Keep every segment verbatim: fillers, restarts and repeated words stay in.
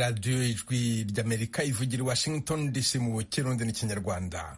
radiyo ijwi ry'Amerika ivugira i Washington D C mu Kirundi n'Ikinyarwanda.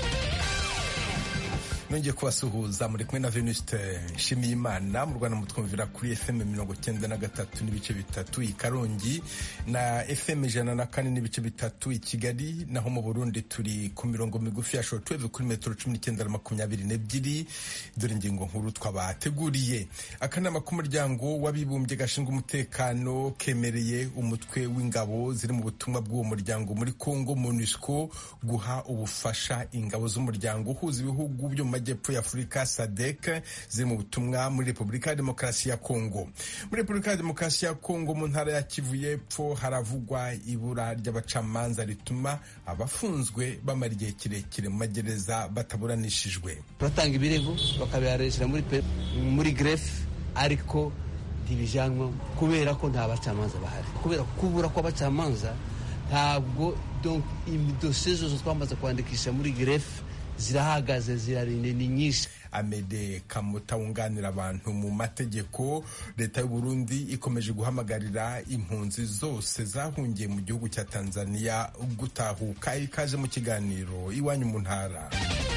Nongeye kubasuhuza muri kumwe na Venuste Nshimiyimana. Mu Rwanda mutwumvira kuri F M mirongo cyenda na gatatu n'ibice bitatu i Karongi na F M ijana na kane n'ibice bitatu i Kigali, naho mu Burundi turi ku mirongo migufi ya shortwave kuri metero cumi n'icyenda na makumyabiri n'ebyiri. Dore ingingo nkuru twabateguriye. Akanama k'umuryango w'abibumbye gashinzwe umutekano kemereye umutwe w'ingabo ziri mu butumwa bw'uwo muryango muri Kongo MONUSCO guha ubufasha ingabo z'umuryango uhuza ibihugu byo majyepfo ya Afurika S A D C ziri mu butumwa muri Repubulika ya Demokarasi ya Kongo. Muri Repubulika ya Demokarasi ya Kongo mu ntara ya Kivu y'Epfo haravugwa ibura ry'abacamanza rituma abafunzwe bamara igihe kirekire mu magereza bataburanishijwe. Batanga ibirego bakabiharesha muri muri greffe ariko divijanwa kubera ko nta bacamanza bahari, kubera kubura ko abacamanza ntabwo donc imidosiye zose twamaze kwandikisha muri greffe zirahagaze zirarinde ni nyinshi. Amede Kamuta wunganira abantu mu mategeko. Leta y'u Burundi ikomeje guhamagarira impunzi zose zahungiye mu gihugu cya Tanzania gutahuka. Ikaze mu kiganiro Iwanyu mu ntara.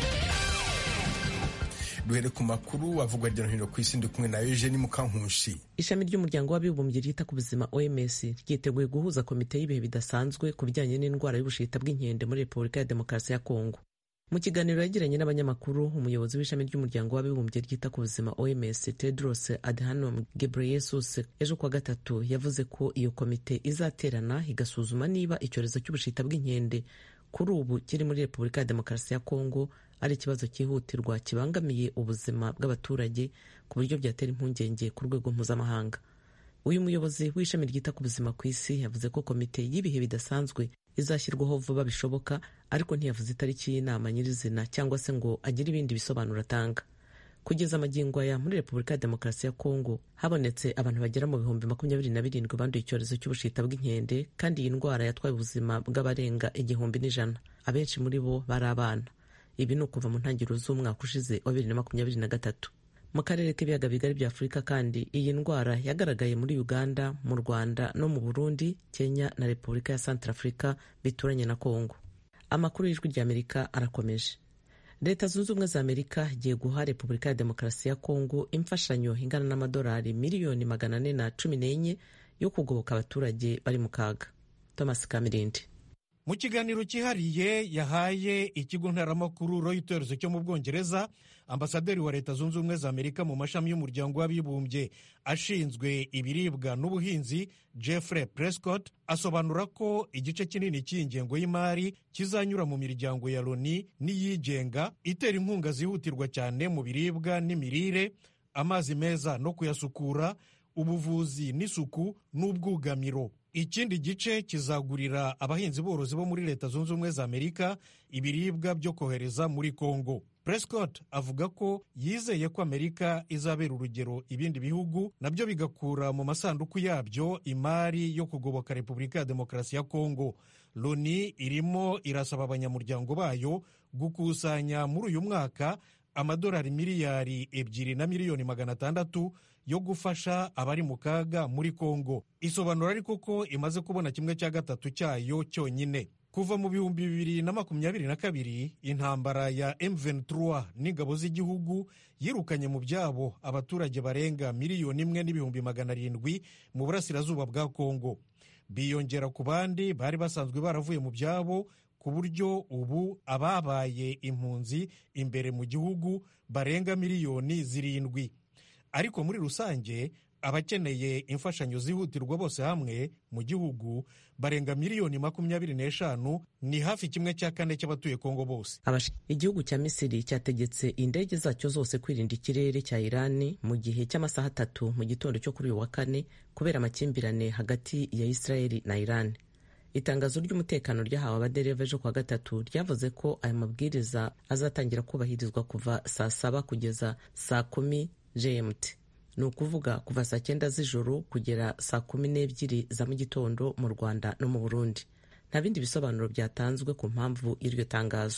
Duhere ku makuru avugwa hirya no hino ku isi, ndi kumwe na Eugenie Mukankushi. Ishami ry'umuryango w'abibumbye ryita ku buzima O M S ryiteguye guhuza komite y'ibihe bidasanzwe ku bijyanye n'indwara y'ubushita bw'inkende muri Repubulika ya Demokarasi ya Kongo. Mu kiganiro yagiranye n'abanyamakuru, umuyobozi w'ishami ry'umuryango w'abibumbye ryita ku buzima O M S Tedros Adhanom Ghebreyesus ejo kuwa gatatu yavuze ko iyo komite izaterana igasuzuma niba icyorezo cy'ubushita bw'inkende kuri ubu kiri muri Repubulika ya Demokarasi ya Kongo ari ikibazo cyihutirwa kibangamiye ubuzima bw'abaturage ku buryo byatera impungenge ku rwego mpuzamahanga. Uyu muyobozi w'ishami ryita ku buzima ku isi yavuze ko komite y'ibihe bidasanzwe izashyirwaho vuba bishoboka, ariko ntiyavuze itariki y'inama nyirizina cyangwa se ngo agire ibindi bisobanuro atanga. Kugeza amagingo aya muri Repubulika ya Demokarasi ya Kongo habonetse abantu bagera mu bihumbi makumyabiri na birindwi banduye icyorezo cy'ubushita bw'inkende, kandi iyi ndwara yatwaye ubuzima bw'abarenga igihumbi n'ijana. Abenshi muri bo bari abana. Ibi ni ukuva mu ntangiriro z'umwaka ushize wa bibiri na makumyabiri na gatatu. Mu karere k'ibiyaga bigari bya Afurika kandi iyi ndwara yagaragaye muri Uganda, mu Rwanda no mu Burundi, Kenya na Repubulika ya Centrafrica bituranye na Kongo. Amakuru y'ijwi ry'Amerika arakomeje. Leta Zunze Ubumwe za Amerika igiye guha Repubulika ya Demokarasi ya Kongo imfashanyo ingana n'amadolari miliyoni magana ane na cumi n'enye yo kugoboka abaturage bari mu kaga. Thomas Kamirindi. Mu kiganiro cyihariye yahaye ikigo ntaramakuru Reuters cyo mu Bwongereza, ambasaderi wa Leta Zunze Ubumwe za Amerika mu mashami y'umuryango w'abibumbye ashinzwe ibiribwa n'ubuhinzi Jeffrey Prescott asobanura ko igice kinini cy'ingengo y'imari kizanyura mu miryango ya Loni n'iyigenga itera inkunga zihutirwa cyane mu biribwa n'imirire, amazi meza no kuyasukura, ubuvuzi n'isuku n'ubwugamiro. Ikindi gice kizagurira abahinzi borozi bo muri Leta Zunze Ubumwe za Amerika ibiribwa byo kohereza muri Kongo. Prescott avuga ko yizeye ko Amerika izabera urugero ibindi bihugu nabyo bigakura mu masanduku yabyo imari yo kugoboka Repubulika ya Demokarasi ya Kongo. Loni irimo irasaba abanyamuryango bayo gukusanya muri uyu mwaka amadolari miliyari ebyiri na miliyoni magana atandatu yo gufasha abari mu kaga muri Kongo. Isobanura ariko ko imaze kubona kimwe cya gatatu cyayo cyonyine. Kuva mu bihumbi bibiri na makumyabiri na kabiri intambara ya M vingt-trois n'ingabo z'igihugu yirukanye mu byabo abaturage barenga miliyoni imwe n'ibihumbi magana arindwi mu burasirazuba bwa Kongo, biyongera ku bandi bari basanzwe baravuye mu byabo, ku buryo ubu ababaye impunzi imbere mu gihugu barenga miliyoni zirindwi. Ariko muri rusange abakeneye imfashanyo zihutirwa bose hamwe mu gihugu barenga miliyoni makumyabiri n'eshanu, ni hafi kimwe cya kane cy'abatuye Kongo bose. Igihugu cya Misiri cyategetse indege zacyo zose kwirinda ikirere cya Irani mu gihe cy'amasaha atatu mu gitondo cyo kuri uyu wa kane kubera amakimbirane hagati ya Israeli na Irani. Itangazo ry'umutekano ryahawe abadereva ejo kuwa gatatu ryavuze ko aya mabwiriza azatangira kubahirizwa kuva saa saba kugeza saa kumi G M T. Ni ukuvuga kuva saa cyenda z'ijoro kugera saa kumi n'ebyiri za mu gitondo mu Rwanda no mu Burundi. Nta bindi bisobanuro byatanzwe ku mpamvu y'iryo tangazo.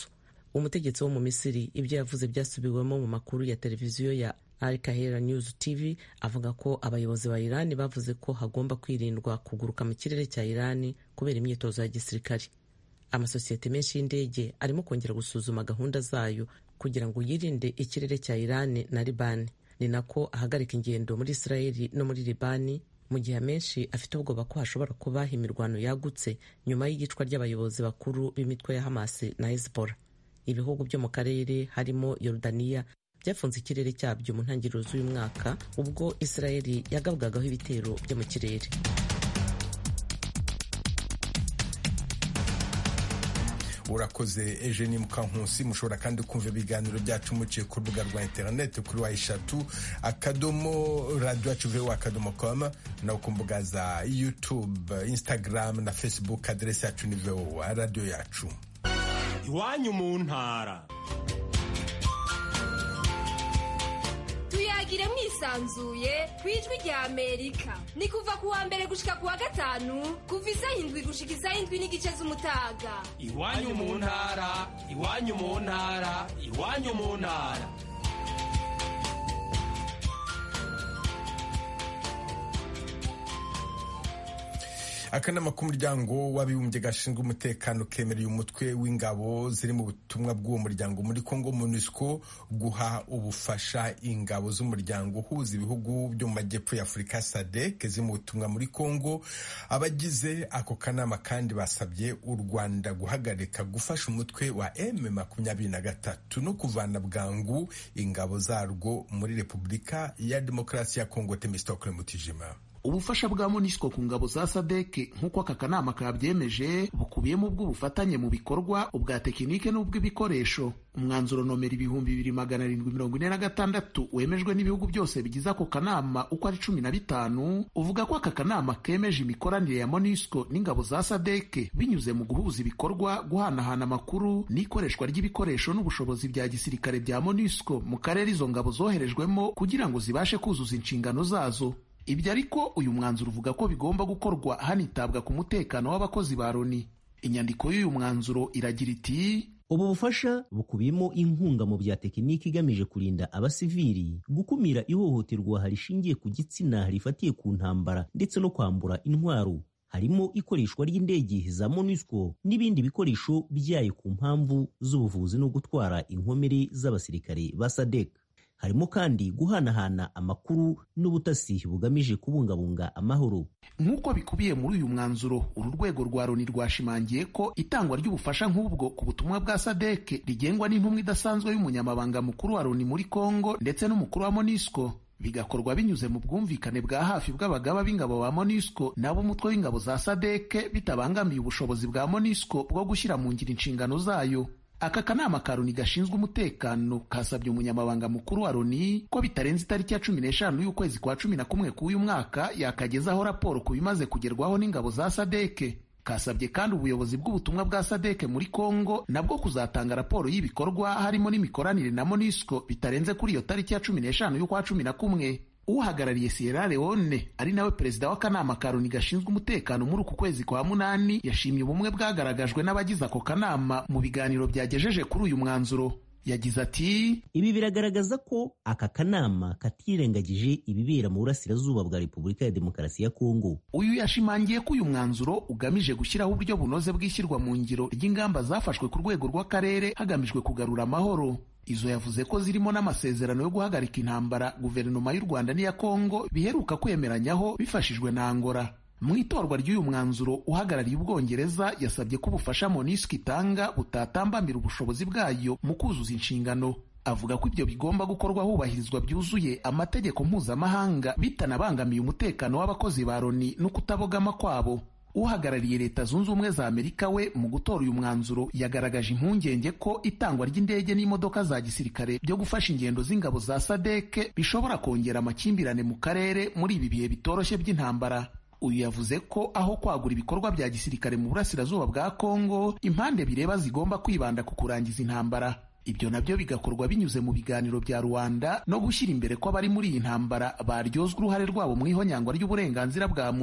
umutegetsi wo mu Misiri ibyo yavuze byasubiwemo mu makuru ya televiziyo ya Al Kahira News T V avuga ko abayobozi ba Iran bavuze ko hagomba kwirindwa kuguruka mu kirere cya Iran kubera imyitozo ya gisirikare. Amasosiyete menshi y'indege arimo kongera gusuzuma gahunda zayo kugira ngo yirinde ikirere cya Iran na Liban. Ni nako ahagarika ingendo muri Israeli no muri Libani, mu gihe amenshi afite ubwoba ko hashobora kuba imirwano yagutse nyuma y'igicwa ry'abayobozi bakuru b'imitwe ya Hamas na Hezbollah. Ibihugu byo mu karere harimo Yordania byafunze ikirere cyabyo mu ntangiriro z'uyu mwaka ubwo Israeli yagabwagaho ibitero byo mu kirere. urakoze Eugenie Mukankusi. Mushobora kandi kumva ibiganiro byacu muciye ku rubuga rwa interineti kuri wa eshatu akadomo radio yacu voa akadomo com na ku mbuga za YouTube, Instagram na Facebook. Adresi yacu ni voa radio yacu. Iwanyu mu ntara. Tuyagire mwisanzuye kwijwi rya Amerika. Ni kuva kuwa mbere gushika kuwa gatanu kuva isaha indwi gushika isaha indwi n'igice z'umutaga. Iwanyu mu ntara, iwanyu mu ntara, iwanyu mu ntara. Akanama k'umuryango w'abibumbye gashinzwe umutekano kemereye umutwe w'ingabo ziri mu butumwa bw'uwo muryango muri Kongo MONUSCO guha ubufasha ingabo z'umuryango uhuza ibihugu byo mu majyepfo ya Afurika S A D C ziri mu butumwa muri Kongo. Abagize ako kanama kandi basabye u Rwanda guhagarika gufasha umutwe wa M makumyabiri na gatatu no kuvana bwangu ingabo zarwo muri Repubulika ya Demokarasi ya Kongo. Temistokle Mutijima. Ubufasha bwa MONUSCO ku ngabo za S A D C nk'uko aka kanama kabyemeje bukubiyemo ubw'ubufatanye mu bikorwa, ubwa tekinike n'ubw'ibikoresho. Umwanzuro nomero ibihumbi bibiri magana arindwi mirongo ine na gatandatu wemejwe n'ibihugu byose bigize ako kanama uko ari cumi na bitanu uvuga ko aka kanama kemeje imikoranire ya MONUSCO n'ingabo za S A D C binyuze mu guhuza ibikorwa, guhanahana amakuru n'ikoreshwa ry'ibikoresho n'ubushobozi bya gisirikare bya MONUSCO mu karere izo ngabo zoherejwemo kugira ngo zibashe kuzuza inshingano zazo. Ibyo ariko uyu mwanzuro uvuga ko bigomba gukorwa hanitabwa ku mutekano w'abakozi ba Loni. Inyandiko y'uyu mwanzuro iragira iti: ubu bufasha bukubiyemo inkunga mu bya tekiniki igamije kurinda abasivili, gukumira ihohoterwa rishingiye ku gitsina rifatiye ku ntambara ndetse no kwambura intwaro. Harimo ikoreshwa ry'indege za MONUSCO n'ibindi bikoresho byayo ku mpamvu z'ubuvuzi no gutwara inkomere z'abasirikare ba S A D C. Harimo kandi guhanahana amakuru n'ubutasi bugamije kubungabunga amahoro. Nk'uko bikubiye muri uyu mwanzuro, uru rwego rwa Loni rwashimangiye ko itangwa ry'ubufasha nk'ubwo ku butumwa bwa S A D C rigengwa n'intumwa idasanzwe y'umunyamabanga mukuru wa Loni muri Kongo ndetse n'umukuru wa MONUSCO, bigakorwa binyuze mu bwumvikane bwa hafi bw'abagaba b'ingabo ba MONUSCO nabo umutwe w'ingabo za S A D C bitabangamiye ubushobozi bwa MONUSCO bwo gushyira mu ngiro inshingano zayo. Aka kanama ka Loni gashinzwe umutekano kasabye umunyamabanga mukuru wa Loni ko bitarenze itariki ya cumi n'eshanu y'ukwezi kwa cumi na kumwe k'uyu mwaka yakagezaho raporo ku bimaze kugerwaho n'ingabo za S A D C. Kasabye kandi ubuyobozi bw'ubutumwa bwa S A D C muri Kongo nabwo kuzatanga raporo y'ibikorwa harimo n'imikoranire na MONUSCO bitarenze kuri iyo tariki ya cumi n'eshanu y'ukwa cumi na kumwe. Uhagarariye Sierra Leone ari nawe perezida w'akanama ka Loni gashinzwe umutekano muri uku kwezi kwa munani yashimye ubumwe bwagaragajwe n'abagize ako kanama mu biganiro byagejeje kuri uyu mwanzuro. Yagize ati: ibi biragaragaza ko aka kanama katirengagije ibibera mu burasirazuba bwa Repubulika ya Demokarasi ya Kongo. Uyu yashimangiye ko uyu mwanzuro ugamije gushyiraho uburyo bunoze bw'ishyirwa mu ngiro ry'ingamba zafashwe ku rwego rw'akarere hagamijwe kugarura amahoro. Izo yavuze ko zirimo n'amasezerano yo guhagarika intambara guverinoma y'u Rwanda n'iya Kongo biheruka kwemeranyaho bifashijwe na Angola. Mu itorwa ry'uyu mwanzuro uhagarariye Ubwongereza yasabye ko ubufasha MONUSCO itanga butatambamira ubushobozi bwayo mu kuzuza inshingano. Avuga ko ibyo bigomba gukorwa hubahirizwa byuzuye amategeko mpuzamahanga bitanabangamiye umutekano w'abakozi ba Loni no kutabogama kwabo. Uhagarariye Leta Zunze Ubumwe za Amerika we mu gutora uyu mwanzuro yagaragaje impungenge ko itangwa ry'indege n'imodoka za gisirikare byo gufasha ingendo z'ingabo za S A D C bishobora kongera amakimbirane mu karere muri ibi bihe bitoroshye by'intambara. Uyu yavuze ko aho kwagura ibikorwa bya gisirikare mu burasirazuba bwa Kongo, impande bireba zigomba kwibanda ku kurangiza intambara. Ibyo nabyo bigakorwa binyuze mu biganiro bya Rwanda no gushyira imbere ko abari muri iyi ntambara baryozwa uruhare rwabo mu ihonyangwa ry'uburenganzira bwa muntu.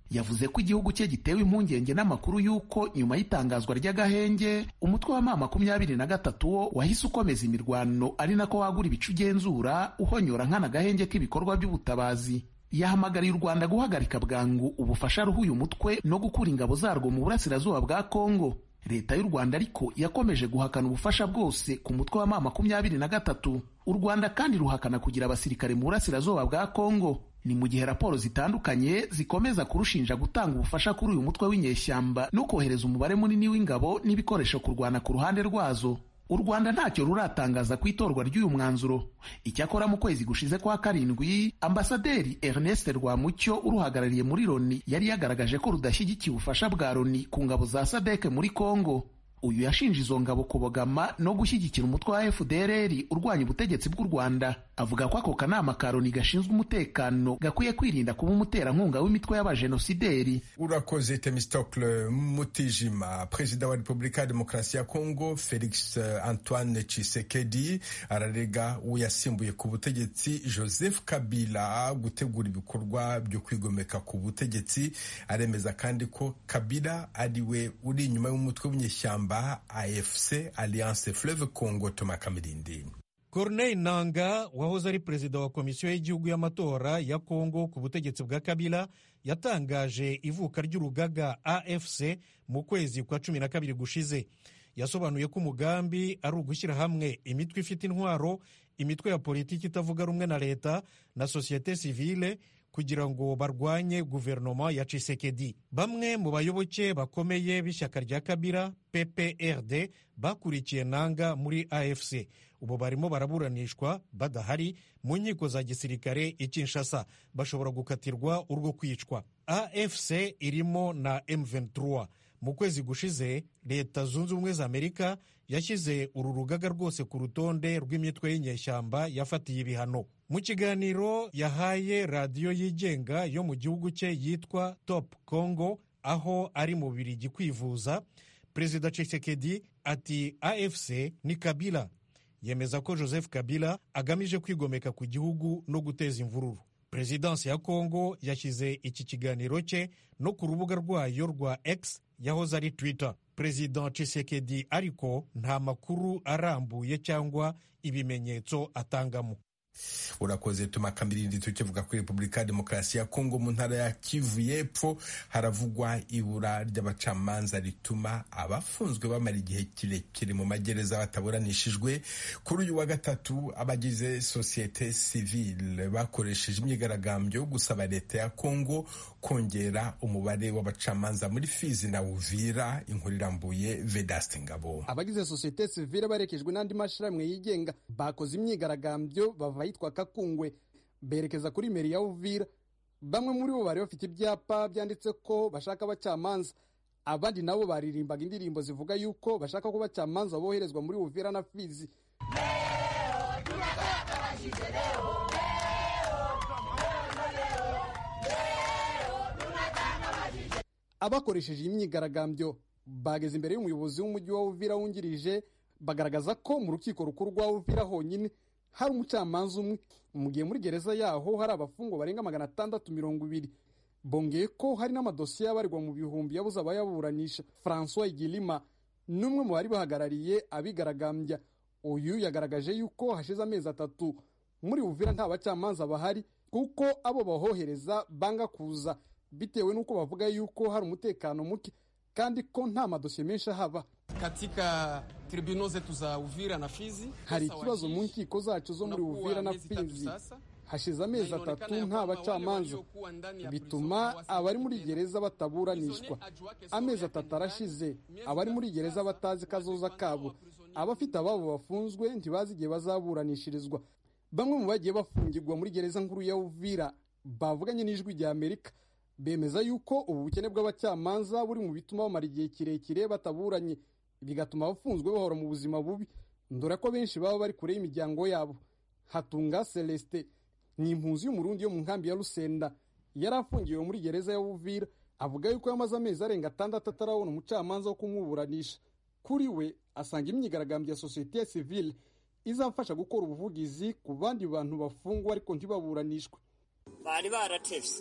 yavuze ko igihugu cye gitewe impungenge n'amakuru y'uko nyuma y'itangazwa ry'agahenge umutwe wa ma makumyabiri na gatatu wo wahise ukomeza imirwano ari nako wagura ibice ugenzura uhonyora nkana agahenge k'ibikorwa by'ubutabazi. Yahamagariye u Rwanda guhagarika bwangu ubufasha ruha uyu mutwe no gukura ingabo zarwo mu burasirazuba bwa Kongo. Leta y'u Rwanda ariko yakomeje guhakana ubufasha bwose ku mutwe wa ma makumyabiri na gatatu. U Rwanda kandi ruhakana kugira abasirikare mu burasirazuba bwa Kongo. Ni mu gihe raporo zitandukanye zikomeza kurushinja gutanga ubufasha kuri uyu mutwe w'inyeshyamba no kohereza umubare munini w'ingabo n'ibikoresho kurwana ku ruhande rwazo. U Rwanda ntacyo ruratangaza ku itorwa ry'uyu mwanzuro. Icyakora mu kwezi gushize kwa karindwi, Ambasaderi Ernest Rwamucyo uruhagarariye muri Loni yari yagaragaje ko rudashyigikiye ubufasha bwa Loni ku ngabo za Sadek muri Kongo. Uyu yashinje izo ngabo kubogama no gushyigikira umutwe wa F D L R urwanya ubutegetsi bw'u Rwanda. Avuga ko ako kanama ka Loni gashinzwe umutekano gakwiye kwirinda kuba umuterankunga w'imitwe y'abajenosideri. Urakoze Themistocle Mutijima. Perezida wa Repubulika ya Demokarasi ya Kongo Felix Antoine Tshisekedi ararega uyasimbuye ku butegetsi Joseph Kabila gutegura ibikorwa byo kwigomeka ku butegetsi. Aremeza kandi ko Kabila ariwe uri inyuma y'umutwe w'inyeshyamba A F C Alliance Fleuve Congo. Thomas Kamirindi. Corneille Nangaa wahoze ari perezida wa komisiyo y'igihugu y'amatora ya Kongo ku butegetsi bwa Kabila yatangaje ivuka ry'urugaga A F C mu kwezi kwa cumi na kabiri gushize. Yasobanuye ko umugambi ari ugushyira hamwe imitwe ifite intwaro, imitwe ya politiki itavuga rumwe na leta na societe civile kugira ngo barwanye guverinoma ya Tshisekedi. Bamwe mu bayoboke bakomeye b'ishyaka rya Kabila P P R D bakurikiye Nangaa muri A F C. Ubu barimo baraburanishwa badahari mu nkiko za gisirikare i Kinshasa, bashobora gukatirwa urwo kwicwa. A F C irimo na M vingt-trois. Mu kwezi gushize Leta Zunze Ubumwe za Amerika yashyize uru rugaga rwose ku rutonde rw'imitwe y'inyeshyamba yafatiye ibihano. Mu kiganiro yahaye radiyo yigenga yo mu gihugu cye yitwa Top Congo, aho ari mu Bubiligi kwivuza, Perezida Tshisekedi ati A F C ni Kabila. Yemeza ko Joseph Kabila agamije kwigomeka ku gihugu no guteza imvururu. Perezidansi ya Kongo yashyize iki kiganiro cye no ku rubuga rwayo rwa X yahoze ari Twitter. Perezida Tshisekedi ariko nta makuru arambuye cyangwa ibimenyetso atangamo. Urakoze Thomas Kamirindi. Tukivuga kuri Repubulika ya Demokarasi ya Kongo, mu ntara ya Kivu y'Epfo haravugwa ibura ry'abacamanza rituma abafunzwe bamara igihe kirekire mu magereza bataburanishijwe. Kuri uyu wa gatatu abagize societe civile bakoresheje imyigaragambyo yo gusaba leta ya Kongo kongera umubare w'abacamanza muri Fizi na Uvira. Inkuru irambuye Vedaste Ngabo. Abagize societe civile barekejwe n'andi mashirahamwe yigenga bakoze imyigaragambyo bava yitwa Kakungwe berekeza kuri meri ya Uvira. Bamwe muri bo bari bafite ibyapa byanditse ko bashaka abacamanza, abandi nabo baririmbaga indirimbo zivuga yuko bashaka ko abacamanza boherezwa muri Uvira na Fizi. Abakoresheje imyigaragambyo bageze imbere y'umuyobozi w'umujyi wa Uvira wungirije bagaragaza ko mu rukiko rukuru rwa Uvira honyine hari umucamanza umwe, mu gihe muri gereza yaho hari abafungwa barenga magana atandatu mirongo ibiri. Bongeye ko hari n'amadosiye abarirwa mu bihumbi yabuze abayaburanisha. François Igilima n'umwe mu bari bahagarariye abigaragambya, uyu yagaragaje yuko hashize amezi atatu muri Uvira nta bacamanza bahari kuko abo bahohereza banga kuza bitewe n'uko bavuga yuko hari umutekano muke kandi ko nta madosiye menshi haba. Katika tribunal zetu za Uvira na Fizi hari ikibazo mu nkiko zacu zo muri Uvira na Fizi. Hashize amezi atatu nta bacamanza, bituma abari muri gereza bataburanishwa. Amezi atatu arashize abari muri gereza batazi kazoza kabo, abafite ababo bafunzwe ntibazi igihe bazaburanishirizwa. Bamwe mu bagiye bafungirwa muri gereza nkuru ya Uvira bavuganye n'ijwi rya Amerika bemeza yuko ubu bukene bw'abacamanza buri mu bituma bamara igihe kirekire bataburanye, bigatuma abafunzwe bahora mu buzima bubi, ndora ko benshi baba bari kure y'imiryango yabo. Hatunga Celeste ni impunzi y'umurundi yo mu nkambi ya Rusenda, yari afungiwe muri gereza ya Uvira. Avuga yuko yamaze amezi arenga atandatu atarabona umucamanza wo kumuburanisha. Kuri we asanga imyigaragambyo ya societe civile izafasha gukora ubuvugizi ku bandi bantu bafungwa ariko ntibaburanishwe. Bari baratevye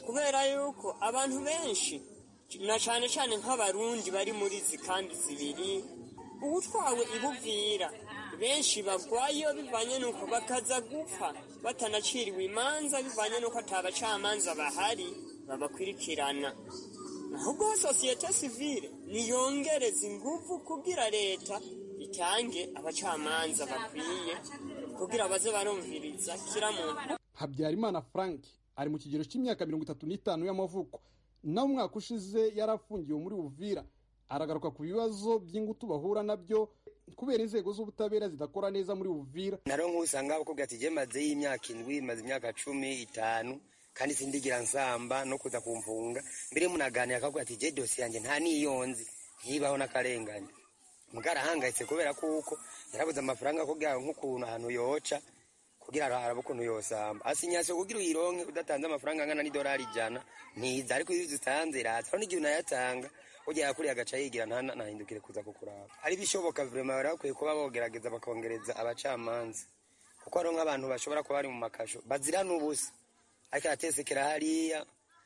kubera yuko abantu benshi na cyane cyane nk'abarundi bari muri izi kandi zibiri ubutwawe ibuvira benshi bagwayo bivanye nuko bakaza gupfa batanaciriwe imanza bivanye nuko atabacamanza bahari babakwirikirana. Ahubwo sosiyete sivile niyongereza ingufu kugira leta itange abacamanza bakwiye kugira baze barumviriza kira muntu. Habyarimana Frank ari mu kigero cy'imyaka mirongo itatu n'itanu y'amavuko, na umwaka ushize yarafungiwe muri Uvira. Aragaruka ku bibazo by'ingutu bahura nabyo kubera inzego z'ubutabera zidakora neza muri Uvira. Naro nk'usanga bakubwira ati je maze y'imyaka indwi maze imyaka cumi itanu kandi sindigira nsamba no kuza kumfunga mbere munaganira akakubwira ati je dossier yanje nta niyonzi ntibaho nakarengane. Mugara hangayitse kubera kuko yarabuze amafaranga kugira nk'ukuntu ahantu yoca kugira arabe ukuntu yosamba asinyase kugira uyironke udatanze amafaranga angana ni dolari ijana ntiza ariko iyo zitanze ratsa n'igihe unayatanga ujya kuri agaca yigira nta nahindukire kuza kukuraba. Ari bishoboka vraiment barakwiye kuba bogerageza bakongereza abacamanza kuko ari nk'abantu bashobora kuba bari mu makasho bazira n'ubusa ariko atesekera hariya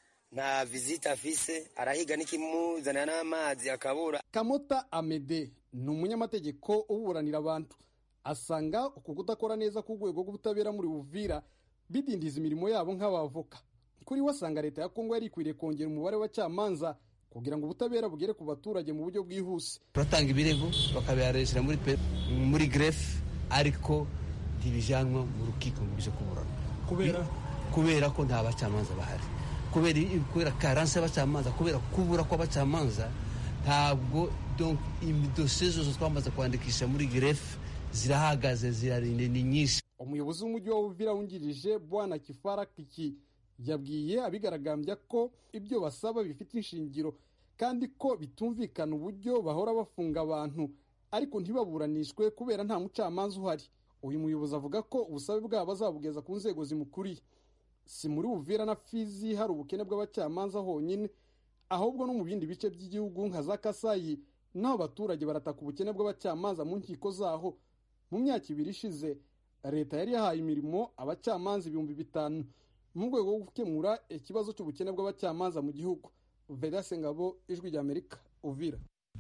nta visite afise arahiga n'ikimuzana n'amazi akabura. Kamota Amede ni umunyamategeko uburanira abantu, asanga uku kudakora neza ku rwego rw'ubutabera muri Uvira bidindiza imirimo yabo nk'abavoka. Kuri we asanga leta ya Kongo yari ikwiriye kongera umubare w'abacamanza kugira ngo ubutabera bugere ku baturage mu buryo bwihuse. Turatanga ibirego bakabiharesera muri muri greffe ariko divijanwa mu rukiko mu bije kuburana kubera kubera ko nta bacamanza bahari, kubera kubera karanse y'abacamanza, kubera kubura kw'abacamanza. Ntabwo donc imidosiye zose twamaze kwandikisha muri greffe zirahagaze zirarinde ni nyinshi. Umuyobozi w'umujyi wa Uvira wungirije Bwana Kifara Kiki yabwiye abigaragambya ko ibyo basaba bifite inshingiro kandi ko bitumvikana uburyo bahora bafunga abantu ariko ntibaburanishwe kubera nta mucamanza uhari. Uyu muyobozi avuga ko ubusabe bwabo bazabugeza ku nzego zimukuriye. Si muri Uvira na Fizi hari ubukene bw'abacamanza honyine, ahubwo no mu bindi bice by'igihugu nka za Kasayi naho abaturage barataka ubukene bw'abacamanza mu nkiko zaho. Mu myaka ibiri ishize leta yari yahaye imirimo abacamanza ibihumbi bitanu mu rwego rwo gukemura ikibazo cy'ubukene bw'abacamanza mu gihugu. Vedaste Ngabo, Ijwi ry'Amerika, Uvira.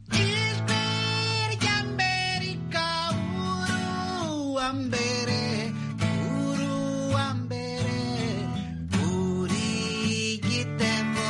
Ijwi ry'Amerika, uru wa mbere, uru wa mbere, uri gitego.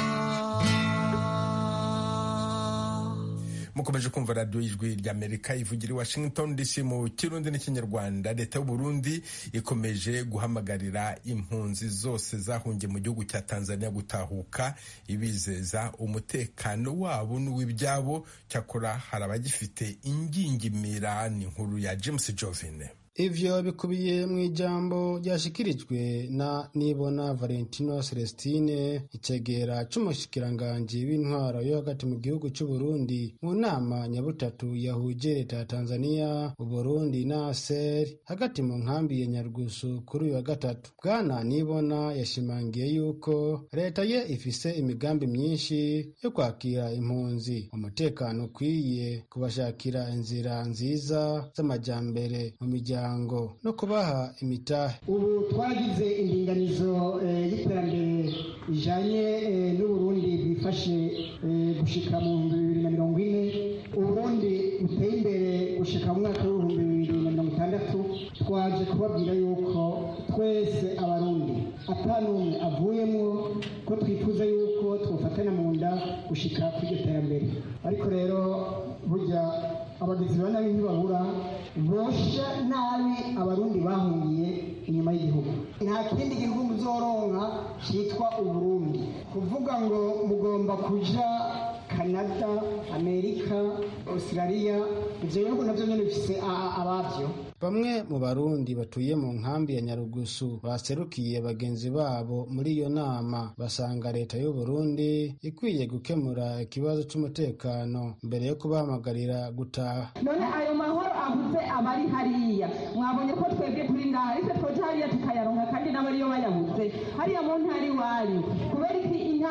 Mukomeje kumva radio Ijwi ry'Amerika ivugira i Washington D C mu Kirundi n'Ikinyarwanda. Leta y'u Burundi ikomeje guhamagarira impunzi zose zahungiye mu gihugu cya Tanzania gutahuka, ibizeza umutekano wabo n'uw'ibyabo. Cyakora hari abagifite ingingimira. Ni inkuru ya James Jovine. Ivyo bikubiye mu ijambo ryashikirijwe na Nibona Valentino Celestine, icegera c'umushikiranganji w'intwaro yo hagati mu gihugu c'u Burundi mu nama nyabutatu yahuje leta ya Tanzania, u Burundi na A S E R hagati mu nkambi ya Nyarugusu kuri uyu wa gatatu. Bwana Nibona yashimangiye yuko leta ye ifise imigambi myinshi yo kwakira impunzi, umutekano ukwiye, kubashakira inzira nziza z'amajambere mu mijyambere no kubaha imitahe. Ubu twagize indinganizo y'iterambere ijanye n'Uburundi bwifashe gushika mu bihumbi bibiri na mirongo ine, Uburundi buteye imbere gushika mu mwaka w'ibihumbi bibiri na mirongo itandatu. Twaje kubabwira yuko twese abarundi atanumwe avuyemo ko twifuza yuko twofatana mu nda gushika kuri iryo terambere. Ariko rero burya abagizi ba nabi ntibabura bosha nabi abarundi bahungiye inyuma y'igihugu. Nta kindi gihugu muzoronka cyitwa Uburundi. Kuvuga ngo mugomba kuja Canada, Amerika, Australia, ivyo bihugu navyo nyene bifise abavyo. Bamwe mu Barundi batuye mu nkambi ya Nyarugusu baserukiye bagenzi babo muri iyo nama basanga leta y'u Burundi ikwiye gukemura ikibazo c'umutekano mbere yo kubahamagarira gutaha. None ayo mahoro avuze abari hariya, mwabonye ko twebwe turi ngaha ariko twoje hariya tukayaronka kandi n'abariyo bayabuze hariya mu ntari wanyu. Kubera iki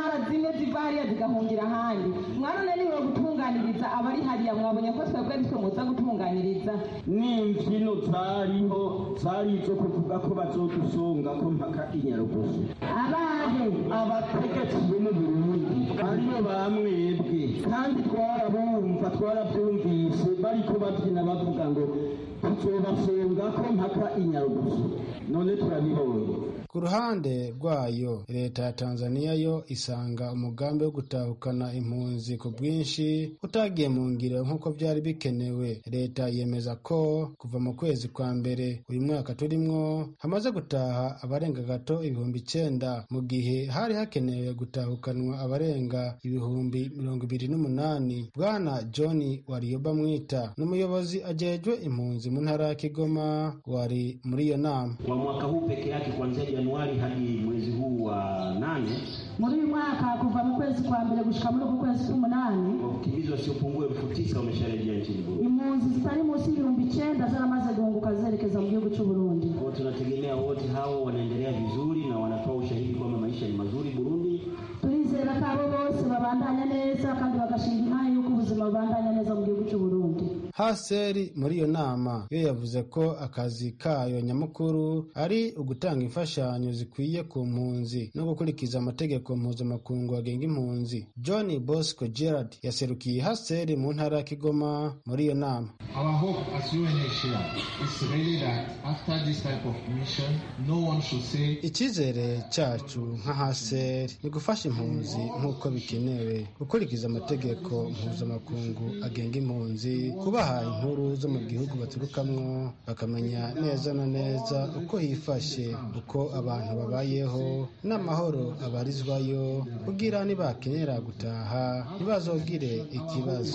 ntara zimwe ziva hariya zigahungira ahandi mwanone niwe gutunganiriza abari hariya mwabonye ko twebwe ari twe muza gutunganiriza n'imbyino zariho zari izo kuvuga ko bazodusunga ko mpaka inyarugusu abahe abategetsi bo mu Burundi aribo bamwebwe kandi twarabumva twarabyumvise bariko babyina bavuga ngo tuzobafunga ko mpaka inyarugusu none turabibonye. Ku ruhande rwayo leta ya Tanzania yo isanga umugambi wo gutahukana impunzi ku bwinshi utagiye mu ngiro nk'uko byari bikenewe. Leta yemeza ko kuva mu kwezi kwa mbere uyu mwaka turimwo hamaze gutaha abarenga gato ibihumbi icenda mu gihe hari hakenewe gutahukanwa abarenga ibihumbi mirongo ibiri n'umunani. Bwana John Warioba Mwita n'umuyobozi ajejwe impunzi mu ntara ya Kigoma wari muri iyo nama. Kwa mwaka huu peke yake kuanzia Januari hadi mwezi huu wa nane, muri uyu mwaka kuva mu kwezi kwa mbere gushika muri kwezi k'umunani, wakimbizi wasiopungua elfu tisa wamesharejea nchini Burundi. Impunzi zitari munsi y'ibihumbi icenda zaramaze guhunguka zerekeza mu gihugu cy'u Burundi. Kwa tunategemea wote hao wanaendelea vizuri na wanatoa ushahidi kwamba maisha ni mazuri Burundi. Turizera ko abo bose babandanya neza kandi bagashinga imari y'uko ubuzima bubandanya neza mu gihugu cy'u Burundi. Haseri muri iyo nama yo yavuze ko akazi kayo nyamukuru ari ugutanga imfashanyo zikwiye ku mpunzi no gukurikiza amategeko mpuzamakungu agenga impunzi. John Bosco Gerard yaserukiye Haseri mu ntara ya Kigoma muri iyo nama. Our hope as U N H C R is really that after this type of mission no one should say. Icyizere cyacu nka Haseri ni gufasha impunzi nk'uko bikenewe, gukurikiza amategeko mpuzamakungu agenga impunzi, kubaha inkuru zo mu gihugu baturukamwo bakamenya neza na neza uko hifashe, uko abantu babayeho n'amahoro abarizwayo, kugira nibakenera gutaha ntibazogire ikibazo.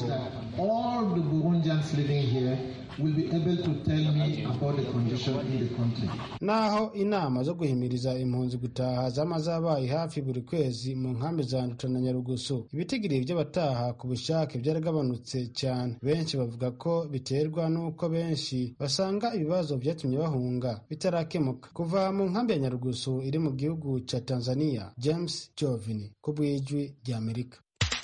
All the Burundians living here will be able to tell me about the condition in the country. Naho inama zo guhimiriza impunzi gutaha zama zabaye hafi buri kwezi mu nkambi za Nduta na Nyarugusu, ibitigiri by'abataha ku bushake byaragabanutse cyane. Benshi bavuga ko biterwa n'uko benshi basanga ibibazo byatumye bahunga bitarakemuka. Kuva mu nkambi ya Nyarugusu iri mu gihugu ca Tanzania, James Jovini ku bw'ijwi ry'Amerika.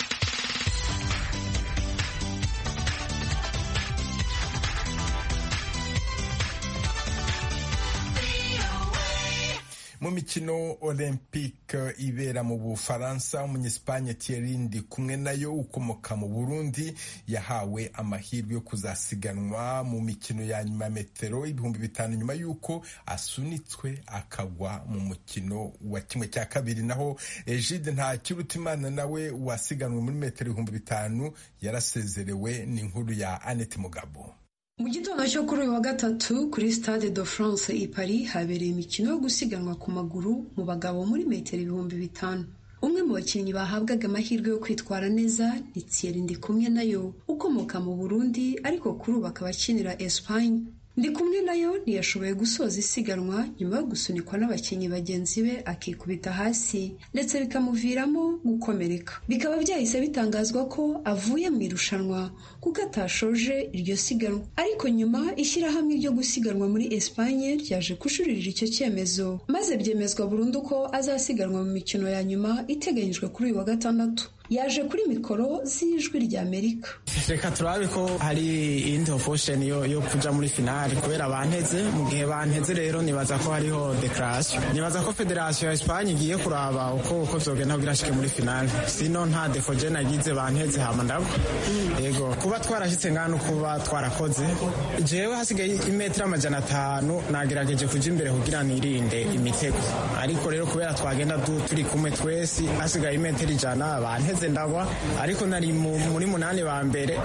Mu mikino Olympique ibera mu Bufaransa, umunyespagne Thierry Ndikumwe nayo ukomoka mu Burundi yahawe amahirwe yo kuzasiganwa mu mikino ya nyuma metero ibihumbi bitanu nyuma yuko asunitswe akagwa mu mukino wa kimwe cya kabiri. Naho Egide Ntakirutimana nawe wasiganwe muri metero ibihumbi bitanu yarasezerewe. Ni inkuru ya Annette Mugabo. Mu gitondo cyo kuri uyu wa gatatu kuri Stade de France i Paris habereye imikino yo gusiganwa ku maguru mu bagabo muri metero ibihumbi bitanu. Umwe mu bakinnyi bahabwaga amahirwe yo kwitwara neza ni Thierry Ndikumwe nayo ukomoka mu Burundi ariko kuri ubu akaba akinira Espagne. Ndikumwe nayo ntiyashoboye gusoza isiganwa nyuma yo gusunikwa n'abakinnyi bagenzi be akikubita hasi ndetse bikamuviramo gukomereka. Bikaba byahise bitangazwa ko avuye mu irushanwa kuko atashoje iryo siganwa, ariko nyuma ishyirahamwe ryo gusiganwa muri Espagne ryaje kujuririra icyo cyemezo maze byemezwa burundu ko azasiganwa mu mikino ya nyuma iteganyijwe kuri uyu wa gatandatu. Yaje kuri mikoro z'ijwi rya Amerika. Reka turabe ko hari indi option yo, yo kuja muri finale kubera banteze. Mu gihe banteze rero nibaza ko hariho declaration, nibaza ko Federation ya Espagne igiye kuraba uko uko zogenda kugira ashike muri finale, sino nta defo je nagize banteze hama ndabo yego kuba twarashitse ngano kuba twarakoze. Jewe hasigaye imetero amajana atanu nagerageje kuja imbere kugira nirinde imitego, ariko rero kubera twagenda turi kumwe twese hasigaye imetero ijana banteze ndagwa, ariko nari muri munani ba mbere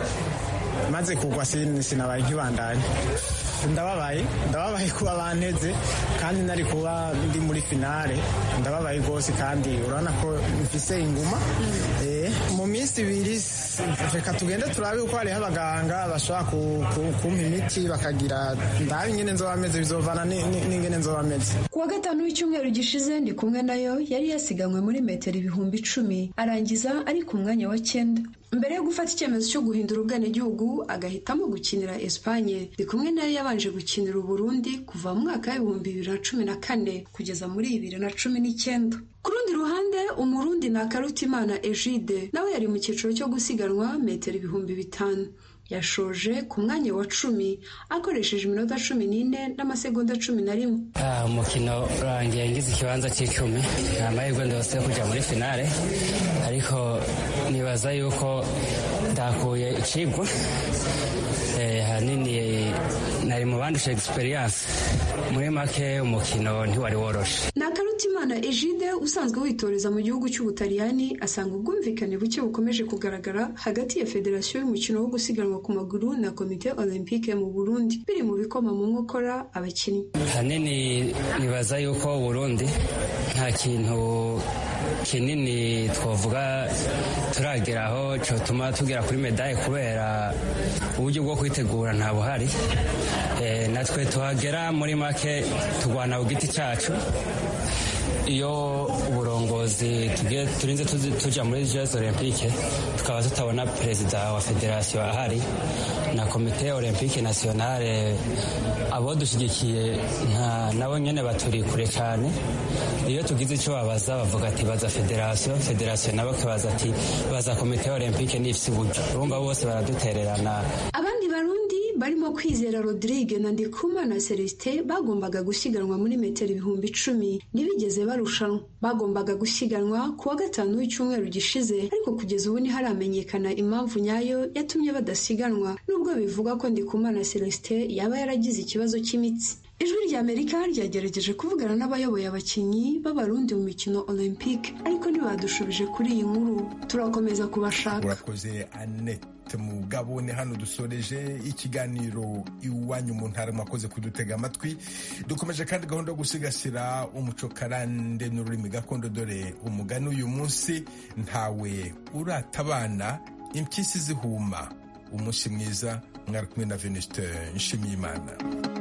maze kugwa sinabaye nkibandanye. Ndababaye ndababaye kuba banteze kandi nari kuba ndi muri finale, ndababaye rwose kandi urana ko mfise inguma. Eh mu minsi ibiri reka tugende turabe uko hariho abaganga bashobora kumpa imiti bakagira ndabe ingene nzobameze bizovana n'ingene nzobameze. Kuwa gatanu w'icyumweru gishize Ndikumwe nayo yari yasiganywe muri metero ibihumbi icumi arangiza ari ku mwanya wa cyenda. Mbere yo gufata icyemezo cyo guhindura ubwenegihugu agahitamo gukinira Espagne, Ndikumwe nayo yabanje gukinira Burundi kuva mu mwaka w'ibihumbi bibiri na cumi na kane kugeza muri bibiri na cumi n'icyenda. Ku rundi ruhande ruhande umurundi Nakarutimana Egide nawe yari mu cyiciro cyo gusiganwa metero ibihumbi bitanu yashoje ku mwanya wa cumi akoresheje iminota cumi n'ine n'amasegonda cumi na rimwe. Umukino urangiye ngize ikibanza cy'icumi nta mahirwe ndose yo kujya muri finale ariko nibaza yuko ndakuye icigwa hanini nari mu bandusha experience muri make umukino ntiwari woroshe. Nakarutimana Egide usanzwe witoreza mu gihugu cy'Ubutaliyani asanga ubwumvikane buke bukomeje kugaragara hagati ya federasiyo y'umukino wo gusiganwa ku maguru na komite olympique mu Burundi biri mu bikoma mu nkokora abakinnyi. Hanini nibaza yuko Burundi nta kintu kinini twavuga turageraho cyotuma tugera kuri medaille kubera uburyo bwo kwitegura nta buhari. E, natwe tuhagera muri make tugwana ku giti cyacu iyo uburongozi tugiye turinze tuja muri Jeux Olympique tukaba tutabona perezida wa federation ahari na komite olympique nationale abo dushigikiye nta nabo nyene baturi kure cyane. Iyo tugize icyo babaza bavuga ati baza federation federation nabo kabaza ati baza komite olympique n'ifisi buryo urumva bose baradutererana. Abandi barundi barimo Kwizera Rodrigue na Ndikumana Celestin bagombaga gusiganwa muri metero ibihumbi icumi ntibigeze barushanwa. Bagombaga gusiganwa kuwa gatanu w'icyumweru gishize ariko kugeza ubu ntiharamenyekana impamvu nyayo yatumye badasiganwa nubwo bivuga ko Ndikumana Celestin yaba yaragize ikibazo cy'imitsi. Ijwi rya Amerika ryagerageje kuvugana n'abayoboye abakinnyi b'abarundi mu mikino Olympique ariko ntibadushubije kuri iyi nkuru. Turakomeza kubashaka. Urakoze Annette Mugabo. Ni hano dusoreje ikiganiro iwanyu mu ntara mwakoze kudutega amatwi. Dukomeje kandi gahunda yo gusigasira umuco karande n'ururimi gakondo dore umugani uyu munsi ntawe uratabana impyisi zihuma. Umunsi mwiza mwari kumwe na Venuste Nshimiyimana.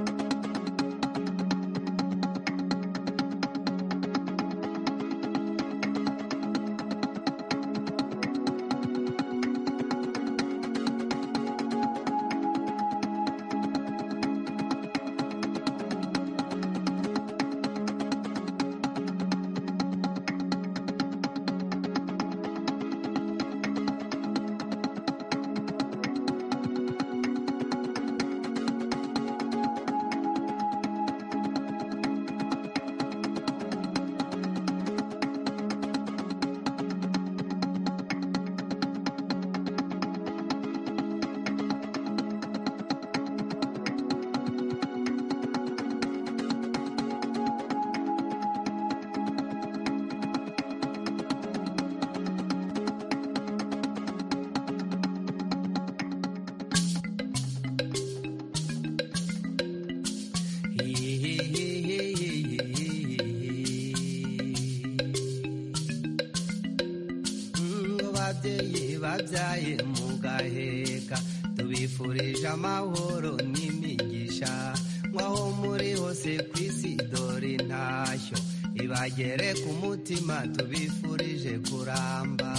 babyaye mugaheka tubifurije amahoro n'imigisha mwaho muri hose ku isi dore intashyo ibagere ku mutima tubifurije kuramba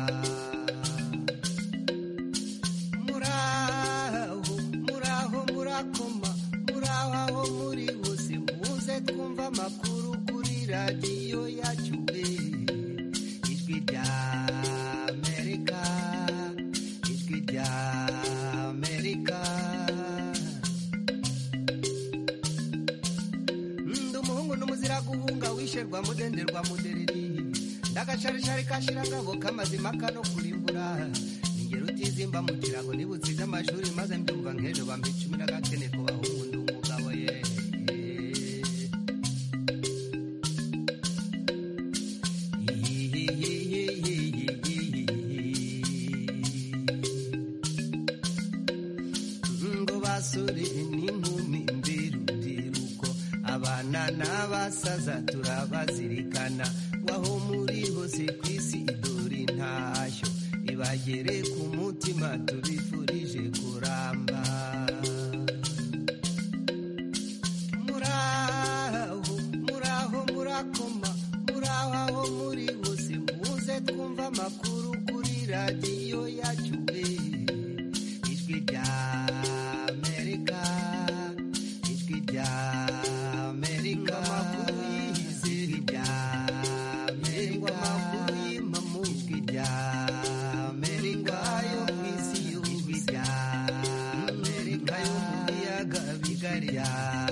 muraho muraho murakoma muraho aho muri hose muze twumva amakuru kuri radiyo yacu ijwi rya Amerika ijwi rya Amerika ndi umuhungu n'umuzira guhunga wisherwa mudenderwa mudereri ndagacarishari kashirangabo kamazima kano kurimbura ningero utizimba mu kirago nibutsize amashuri maze mbyumva nk'ejo bampa icumi n'agakene ku bahungu ndi umugabo ye n'abasaza turabazirikana waho muri hose ku isi dore intashyo ibagere ku mutima tubifurije kuramba muraho muraho murakoma muraho aho muri hose muze twumva amakuru kuri radiyo yacu ijwi rya Amerika ijwi rya Amerika, makuru y'isi rya Amerika. kigali ya